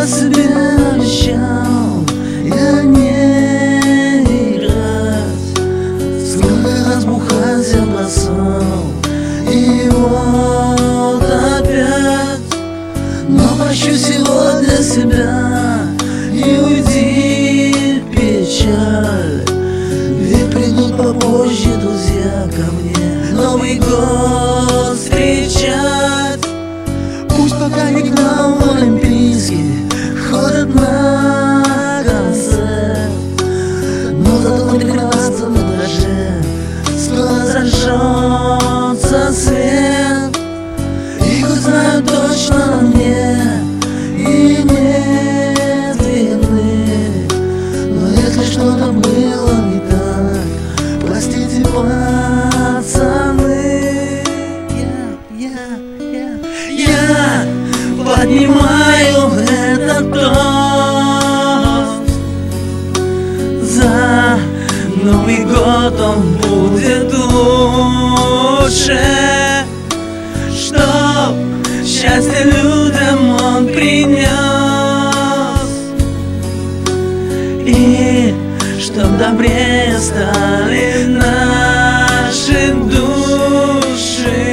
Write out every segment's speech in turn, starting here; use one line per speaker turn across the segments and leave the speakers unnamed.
себе обещал я не играть. Сколько раз бухать я бросал, и вот опять. Но прощу сегодня себя и уйди в печаль. Ведь придут попозже друзья ко мне Новый год встречать. Пусть пока не к нам в Олимпийский ходят на концерт, но зато на 13-м этаже скоро зажжется свет. И хоть знаю точно на мне и нет вины, но если что-то было не так, простите, пацаны. Я поднимаю этот тост за Новый год, он будет лучше, чтоб счастье людям он принес, и чтоб добрее стали наши души.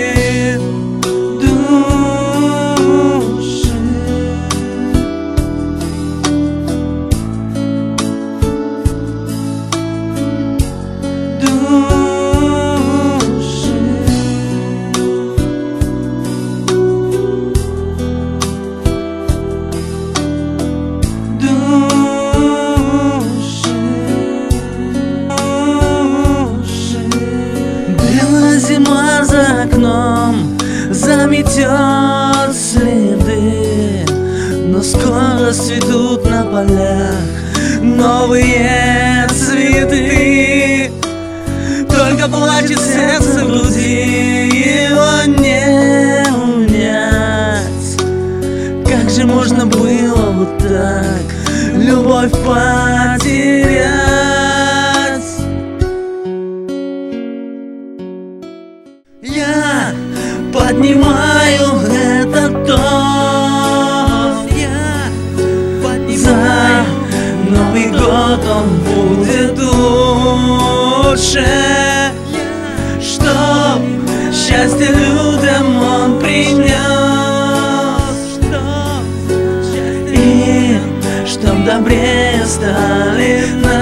Зима за окном заметет следы, но скоро цветут на полях новые цветы. Только плачет сердце в груди, его не унять. Как же можно было вот так любовь потерять? Я поднимаю этот тост за Новый год, он будет лучше, чтоб счастье людям он принес, и чтоб добрее стали